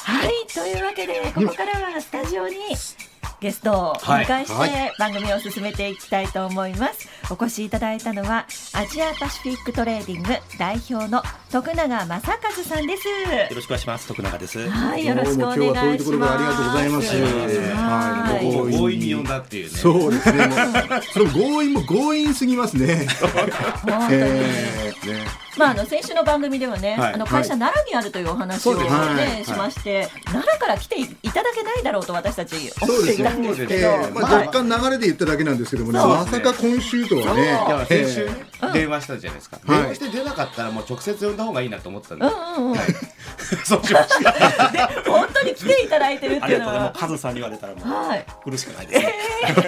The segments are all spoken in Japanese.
はい、というわけでここからはスタジオにゲストをお迎えして番組を進めていきたいと思います。お越しいただいたのはアジアパシフィックトレーディング代表の徳永正和さんです。 よろしくお願いします。徳永です。 はい、よろしくお願いします。 今日はそういうところでありがとうございます。 はい、強引に呼んだっていうね。 そうですね。その強引も強引すぎますね。 本当に。先週の番組ではね、会社奈良にあるというお話を、ねしまして、奈良から来ていただけないだろうと私たち思っていたんですけど、 若干流れで言っただけなんですけどもね、まさか今週とはね。 いや先週電話したじゃないですか。電話して出なかったらもう直接呼んだ方がいいなと思ってたんで、そうしました。 で本当に来ていただいてるっていうのはカズさんに言われたらもう苦しくないですね。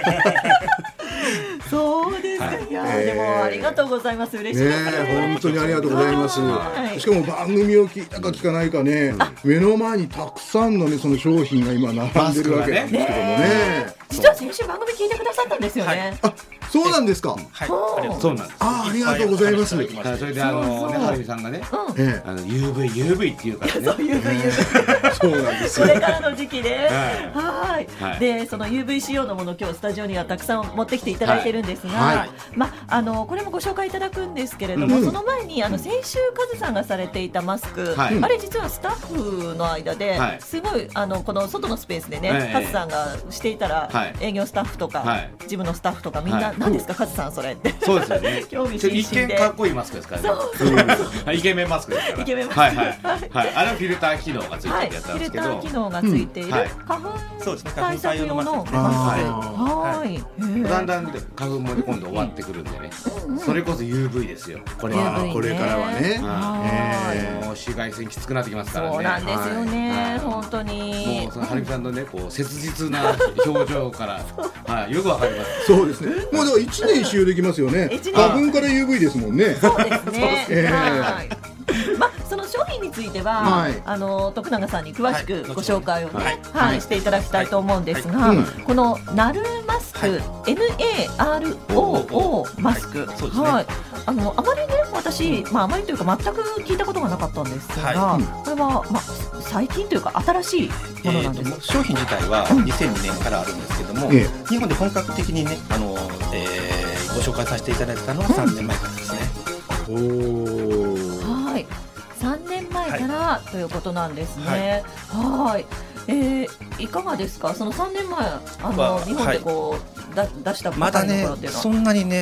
そうですか。いやでもありがとうございます。嬉しいですね。 本当にありがとうございます。しかも番組を聞いたか聞かないかね、目の前にたくさんのねその商品が今並んでるわけなんですけどもね。 実は先週番組聞いてくださったんですよね。 あ、そうなんですか。 はい、そうなんです。 ありがとうございます。 それではるみさんがね、UV っていうからね。 そうなんですこれからの時期で、でその UV 仕様のもの今日スタジオにはたくさん持ってきていただいてるんですが、これもご紹介いただくんですけれども、その前に先週カズさんがされていたマスク、あれ実はスタッフの間ですごいこの外のスペースでね、カズさんがしていたら営業スタッフとか事務のスタッフとかみんな何ですかカズさんそれって。 そうですよね。 興味津々で。 一見かっこいいマスクですからね。イケメンマスクですから。 イケメンマスク。 あれはフィルター機能がついてるやつなんですけど。 フィルター機能がついている花粉対策用のマスク。 だんだん花粉も今度終わってくるんでね。それこそ UV ですよ。これからはね。 紫外線きつくなってきますからね。 そうなんですよね。本当に。 もうそのはるみさんのねこう切実な表情からよくわかります。 そうですね。もうだから1年使用できますよね。花粉から UV ですもんね。 そうですね。その商品については徳永さんに詳しくご紹介をねしていただきたいと思うんですが、このナルマスク NAROO マスク、あまりね私あまりというか全く聞いたことがなかったんですが、これは最近というか新しいものなんですか。 商品自体は2002年からあるんですけども、日本で本格的にねご紹介させていただいたのは3年前からですね。 はい、3年前からということなんですね。いかがですか。その3年前日本でこう出したばかりの頃っていうのは、 そんなにね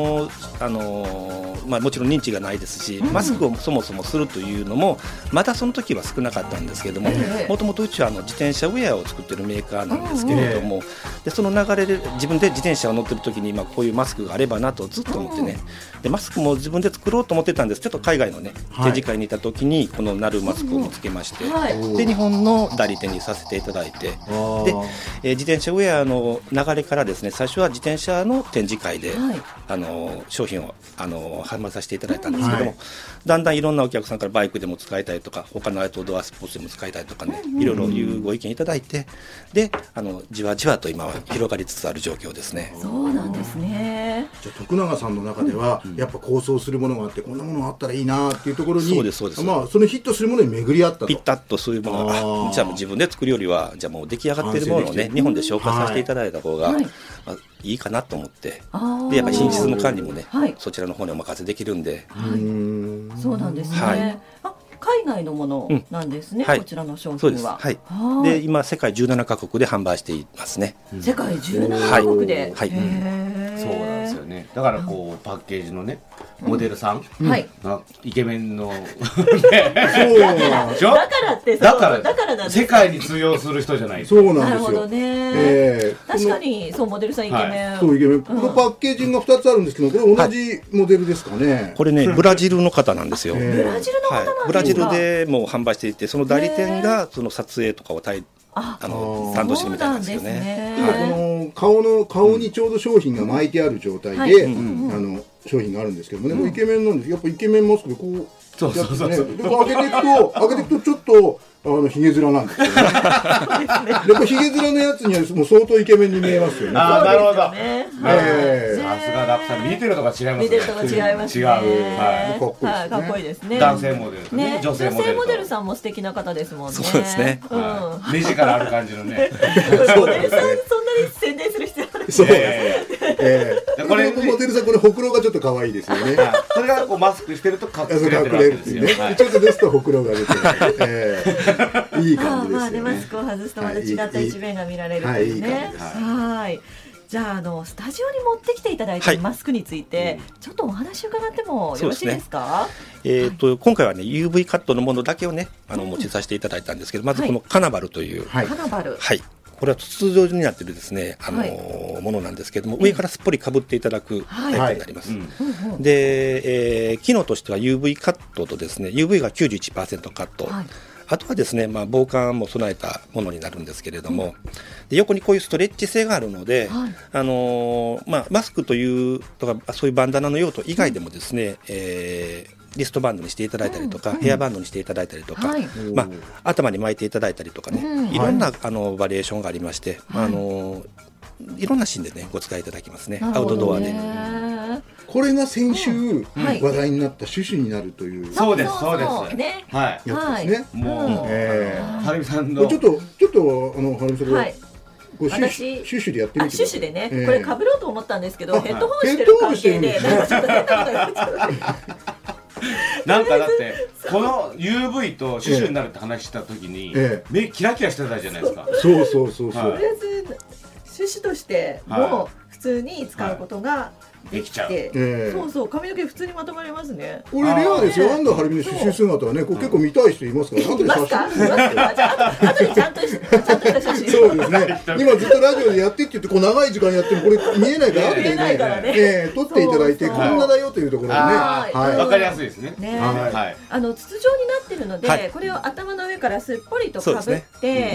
もちろん認知がないですし、マスクをそもそもするというのもまだその時は少なかったんですけども、もともとうちは自転車ウェアを作っているメーカーなんですけれども、でその流れで自分で自転車を乗ってる時にこういうマスクがあればなとずっと思ってね、でマスクも自分で作ろうと思ってたんです。ちょっと海外のね展示会にいた時にこのナルマスクを見つけまして、で日本の代理店にさせていただいて、で自転車ウェアの流れからですね、最初は自転車の展示会で、商品を販売させていただいたんですけども、だんだんいろんなお客さんからバイクでも使いたいとか他のアウトドアスポーツでも使いたいとかね、いろいろいうご意見いただいて、でじわじわと今は広がりつつある状況ですね。 そうなんですね。 じゃあ徳永さんの中ではやっぱ構想するものがあって、こんなものがあったらいいなっていうところに、 そうですそうです、 そのヒットするものに巡り合ったと、 ピッタッとそういうものがじゃあ自分で作るよりはじゃあもう出来上がっているものをね日本で紹介させていただいた方がいいかなと思って、でやっぱり品質の管理もね、そちらの方にお任せできるんで、 そうなんですね。海外のものなんですね、こちらの商品は。 で今世界17カ国で販売していますね。 世界17カ国で。 そうなんですよね。だからこうパッケージのねモデルさんがイケメンのだからってだから世界に通用する人じゃない。 そうなんですよ。 なるほどね。確かにそうモデルさんイケメン。 そうイケメン。このパッケージが2つあるんですけど、これ同じモデルですかね。 これねブラジルの方なんですよ。 ブラジルの方なんですか。 ブラジルでもう販売していて、その代理店がその撮影とかを担当してるみたいなんですよね。 この顔にちょうど商品が巻いてある状態で商品があるんですけどもね、イケメンなんです。やっぱイケメンマスクでこうそうそうそうそう。 でこう開けていくとちょっとヒゲ面なんですよね。でこれヒゲ面のやつにはもう相当イケメンに見えますよね。 ああ、なるほど。さすがラプさん、見てるとか違いますね。 見てるとか違いますね。 違う。はい。 かっこいいですね。 男性モデルね。 女性モデルさんも素敵な方ですもんね。 そうですね。 目力ある感じのね。 モデルさんそんなに宣伝する必要ある？ そうこれモデルさんこれほくろがちょっと可愛いですよね。 それがこうマスクしてると隠れるんですよね。 ちょっとですとほくろが出ていい感じですよね。 マスクを外すとまた違った一面が見られるんですね。はい。じゃあスタジオに持ってきていただいているマスクについてちょっとお話伺ってもよろしいですか？ 今回はね UV カットのものだけをね持ちさせていただいたんですけど、まずこのカナバルという、 カナバル、 これは筒状になっているですねものなんですけども、上からすっぽりかぶっていただくタイプになります。で、機能としては UV カットとですね UV が 91% カット、あとはですね、防寒も備えたものになるんですけれども、で横にこういうストレッチ性があるので、マスクというとかそういうバンダナの用途以外でもですね、リストバンドにしていただいたりとか、ヘアバンドにしていただいたりとか、頭に巻いていただいたりとかね、いろんなバリエーションがありまして、いろんなシーンでねご使いいただきますね、アウトドアで。 これが先週話題になったシュシュになるという。 そうですそうです。はい。 やつですね。 もうはるみさんのちょっとはるみさんが私シュシュでやってみて。 シュシュでね、これ被ろうと思ったんですけどヘッドホンしてる関係でなんかちょっと変なことになっちゃう。 なんかだってこの UV とシュシュになるって話した時に目キラキラしてたじゃないですか。 そうとりあえずシュシュとしても普通に使うことができて、そう髪の毛普通にまとまりますね。 これレアですよ。安藤晴美のシュシュ姿はね、結構見たい人いますから。 いますか？じゃあ後でちゃんとした写真。 そうですね。今ずっとラジオでやってって言ってこう長い時間やってもこれ見えないからってね、撮っていただいてこんなだよというところでね、 わかりやすいですね。 筒状になってるので、これを頭の上からすっぽりとかぶって、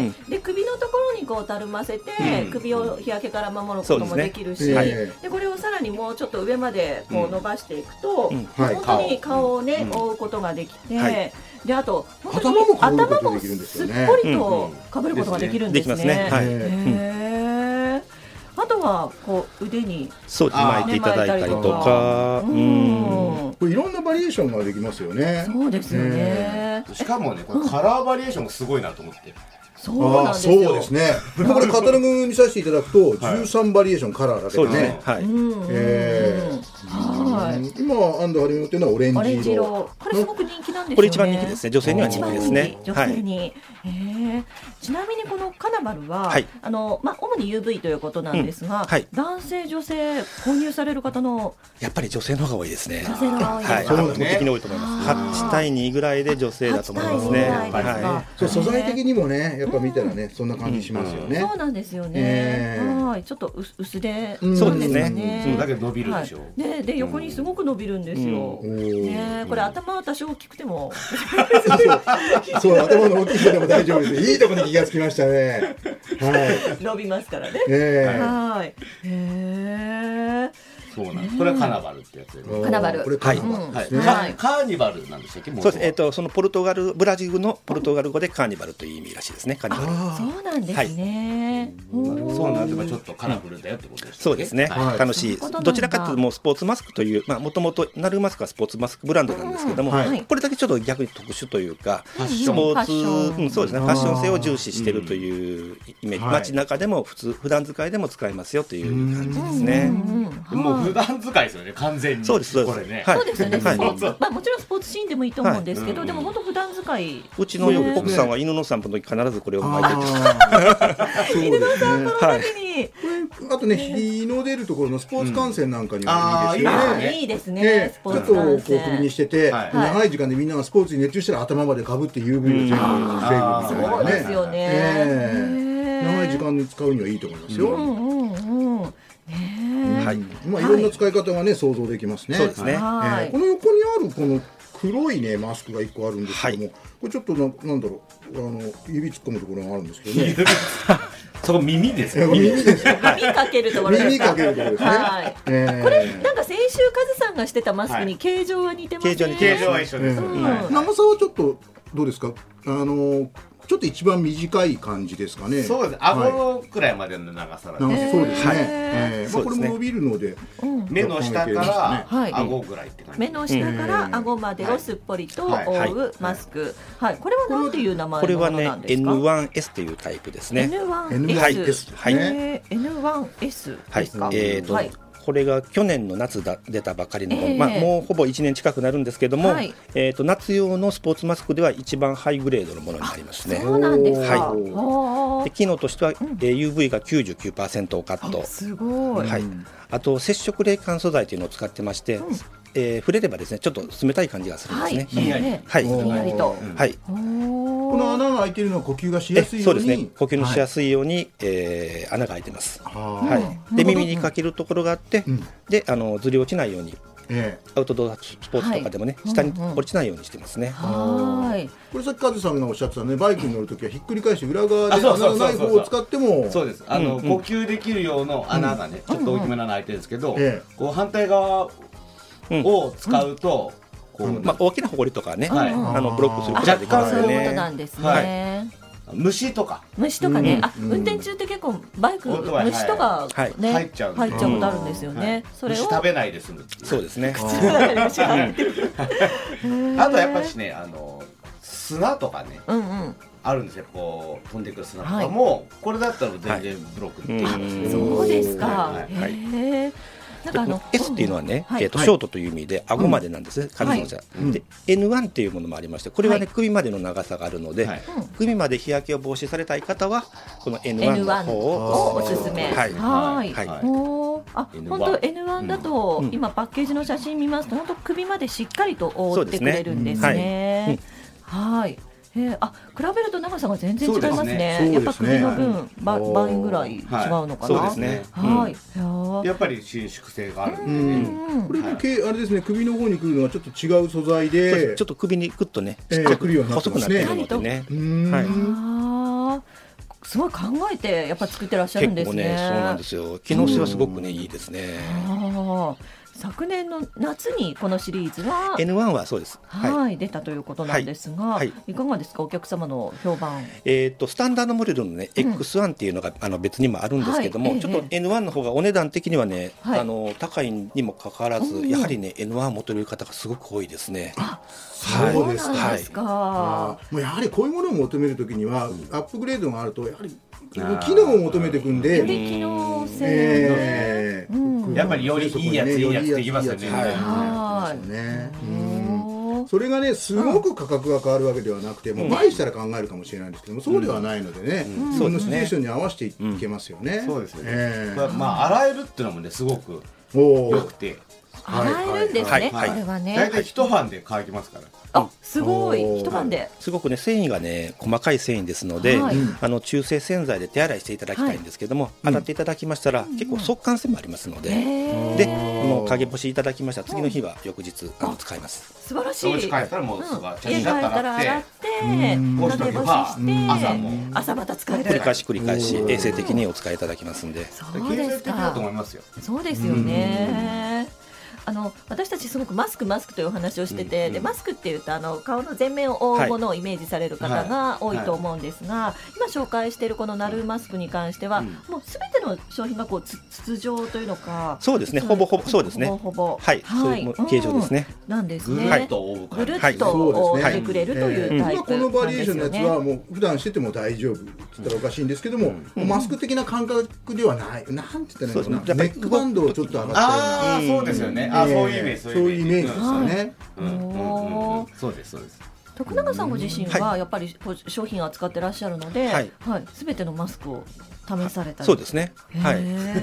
で首のところにこうたるませて首を日焼けから守ることもできるし、でこれをさらにもうちょっと上までこう伸ばしていくと、本当に顔をね覆うことができて、であと頭もすっぽりとかぶることができるんですね。あとはこう腕に巻いていただいたりとか、 これいろんなバリエーションができますよね。 そうですよね。 しかもねこれカラーバリエーションがすごいなと思って。 そうなんですよ。 そうですね。これカタログ見させていただくと13バリエーションカラーだけでね。今安藤晴美のっていうのはオレンジ色。 これすごく人気なんですよね。 これ一番人気ですね。女性には人気ですね。 女性に。ちなみにこのカナバルは主に UV ということなんですが、男性女性購入される方のやっぱり女性の方が多いですね。 女性の方が多いです。 圧倒的に多いと思います。8対2ぐらいで女性だと思いますね。 素材的にもねやっぱ見たらねそんな感じしますよね。 そうなんですよね。ちょっと薄手そうですね。 それだけ伸びるでしょ。 で横にすごく伸びるんですよ。これ頭は多少大きくてもそう頭の大きい人でも大丈夫です。いいところに気がつきましたね。 伸びますからね。 そうなんです。これはカナバルってやつで。 カナバル。 これカナバルですね。 カーニバルなんでしたっけ？ そうです。そのブラジルのポルトガル語でカーニバルという意味らしいですね。カーニバル。 そうなんですね。 そうなんでちょっとカラフルだよってことですね。 そうですね。楽しい。どちらかというともうスポーツマスクというもともとなるマスクはスポーツマスクブランドなんですけども、これだけちょっと逆に特殊というかスポーツそうですね。ファッション性を重視しているというイメージ。街中でも普段使いでも使えますよという感じですね。 もう普段使いですよね完全に。 そうです。 そうですよね。もちろんスポーツシーンでもいいと思うんですけど、でも本当普段使い。 うちの奥さんは犬の散歩の時必ずこれを巻いて犬の散歩の時に。 あとね日の出るところのスポーツ観戦なんかにはいいですよね。 いいですね。 ちょっとこう首にしてて長い時間でみんながスポーツに熱中したら頭までかぶって UV を全部防ぐみたいなね。 そうですよね。 長い時間に使うにはいいと思いますよ。いろんな使い方がね想像できますね。 そうですね。 この横にあるこの黒いねマスクが1個あるんですけども、これちょっとなんだろう指突っ込むところがあるんですけどね。 そこ耳ですよ。 耳ですよ。 耳かけるところですか。 耳かけるところですね。 はい。これなんか先週カズさんがしてたマスクに形状は似てますね。 形状は一緒です。 長さはちょっとどうですか。ちょっと一番短い感じですかね。 そうです。顎くらいまでの長さなんで。 そうですね。これも伸びるので、 目の下から顎ぐらいって感じ。 目の下から顎までをすっぽりと覆うマスク。はい。これは何ていう名前のものなんですか。 これはね N1S というタイプですね。 N1S。 はい。 N1S ですか。 はい。これが去年の夏出たばかりの、もうほぼ1年近くなるんですけども、夏用のスポーツマスクでは一番ハイグレードのものになりますね。 そうなんですか。 で機能としては、UV が 99% をカット。 すごい。 はい。あと接触冷感素材というのを使ってまして、触れればですねちょっと冷たい感じがするんですね。 ひんやり。 はい。 ひんやりと。 はい。 この穴が開いているのは呼吸がしやすいように。 そうですね。呼吸のしやすいように穴が開いてます。はい。で耳にかけるところがあって、でずり落ちないように。アウトドアスポーツとかでもね、下に落ちないようにしてますね。 はい。これさっきカズさんがおっしゃってたね、バイクに乗るときはひっくり返して裏側で穴のない方を使っても。 そうです。呼吸できる用の穴がね、ちょっと大きめなの開いてるんですけど、こう反対側を使うと。 大きなホコリとかね、ブロックすることができますよね。そういうことなんですね。 虫とかね、運転中って結構バイク虫とかね入っちゃうことあるんですよね。それを虫食べないで済む。 そうですね。 あとやっぱりね砂とかねあるんですよ。こう飛んでくる砂とかもこれだったら全然ブロックできますね。 そうですか。 なんかS っていうのはね、ショートという意味で顎までなんですね。彼女じゃ。で N1 っていうものもありまして、これはね首までの長さがあるので、首まで日焼けを防止されたい方はこの N1 の方をおすすめ。はい。本当 N1 だと今パッケージの写真見ますと本当首までしっかりと覆ってくれるんですね。はい。比べると長さが全然違いますね。やっぱ首の分倍ぐらい違うのかな。 そうですね。 はい。やっぱり伸縮性があるんでね。 これあれですね、首の方に来るのはちょっと違う素材で、 ちょっと首にグッとね、 くるようになって細くなってるのでね。 はい。すごい考えてやっぱ作ってらっしゃるんですね。 結構ね、そうなんですよ。機能性はすごくねいいですね。 昨年の夏にこのシリーズは N1 はそうです。 出たということなんですが、いかがですかお客様の評判。 スタンダードモデルのね X1 っていうのが別にもあるんですけども、ちょっと N1 の方がお値段的にはね高いにもかかわらずやはりね N1 を持っている方がすごく多いですね。 そうですか。もうやはりこういうものを求めるときにはアップグレードがあるとやはり機能を求めていくんで、 より機能性やっぱりよりいいやついいやつっていきますよね。 それがねすごく価格が変わるわけではなくて、もう倍したら考えるかもしれないんですけども、そうではないのでね、そのシチュエーションに合わせていけますよね。 そうですね。洗えるっていうのもねすごく良くて、 洗えるんですね。これはね。 大体一晩で乾きますから。 すごい一晩で。 すごくね繊維がね細かい繊維ですので、中性洗剤で手洗いしていただきたいんですけども、洗っていただきましたら結構速乾性もありますので、でもう陰干しいただきましたら次の日は翌日使います。 素晴らしい。 家帰ったらもうすぐ家帰ったら洗って陰干しして朝また使える。 繰り返し衛生的にお使いいただきますんで。 そうですか。そうですよね。私たちすごくマスクというお話をしてて、でマスクっていうと顔の前面を覆うものをイメージされる方が多いと思うんですが、今紹介しているこのナルーマスクに関しては、もうすべての商品がこう筒状というのか、 そうですね、ほぼそうですね、はいそういう形状ですね。 なんですね。 ぐるっと覆ってくれるというタイプ。 このバリエーションのやつはもう普段してても大丈夫って言ったらおかしいんですけども、マスク的な感覚ではない。なんて言ったらいいのかな。ネックバンドをちょっと上がったような。 そうですよね。そういうイメージ、 そういうイメージですよね。 そうですそうです。 徳永さんご自身はやっぱり商品を扱ってらっしゃるので、すべてのマスクを試されたり。 そうですね。はい。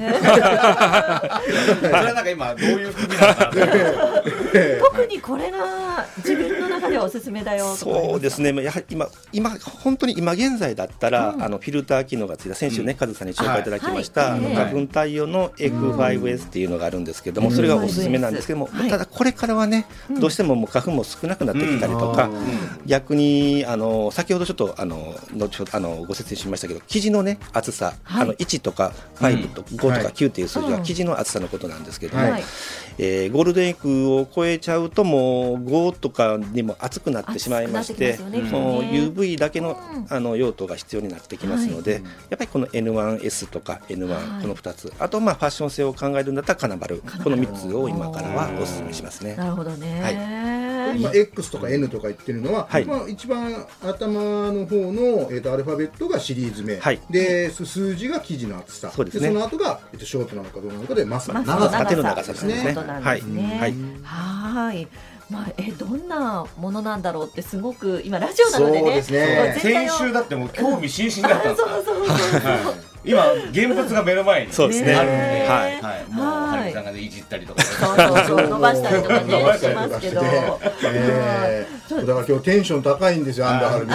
それはなんか今どういう組なのかな。 特にこれが自分の中ではおすすめだよ。 そうですね。やはり今本当に今現在だったらフィルター機能がついた先週ねカズさんに紹介いただきました花粉対応の F5S っていうのがあるんですけども、それがおすすめなんですけども、ただこれからはねどうしても花粉も少なくなってきたりとか、逆に先ほどちょっとご説明しましたけど生地のね厚ささ、1とか5とか5とか9という数字は生地の厚さのことなんですけども、ゴールデンウィークを超えちゃうともう5とかにも厚くなってしまいまして、もう UV だけの用途が必要になってきますので、やっぱりこの N1S とか N1、この2つ、あとファッション性を考えるんだったらカナバル、この3つを今からはお勧めしますね。 なるほどね。 今 X とか N とか言ってるのは、一番頭の方の、アルファベットがシリーズ名、で数字が生地の厚さ、その後が、ショートなのかどうなのかでマスの長さ、 縦の長さですね。 はい。どんなものなんだろうってすごく今ラジオなのでね。 先週だってもう興味津々だったんですよ。今現物が目の前にあるんで、もうはるみさんがいじったりとか伸ばしたりとかねしますけど、だから今日テンション高いんですよ、アンダーハル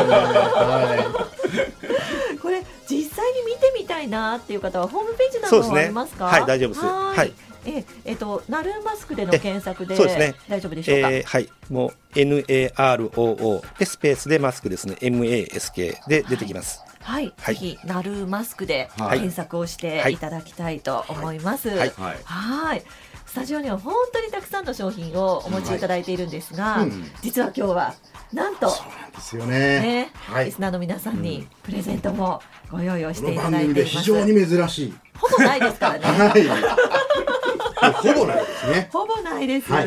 ミ。 これ実際に見てみたいなっていう方はホームページなどはありますか？ はい、大丈夫です。はい。 ナルーマスクでの検索で大丈夫でしょうか？ はい、もう NAROO でスペースでマスクですね、MASK で出てきます。 はい、ぜひナルーマスクで検索をしていただきたいと思います。はい、スタジオには本当にたくさんの商品をお持ちいただいているんですが、実は今日はなんとですよね、 リスナーの皆さんにプレゼントもご用意をしていただいています。 非常に珍しい。 ほぼないですからね。 ほぼないですね。 ほぼないです。はい。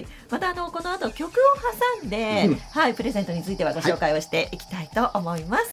またこの後曲を挟んで、プレゼントについてはご紹介をしていきたいと思います。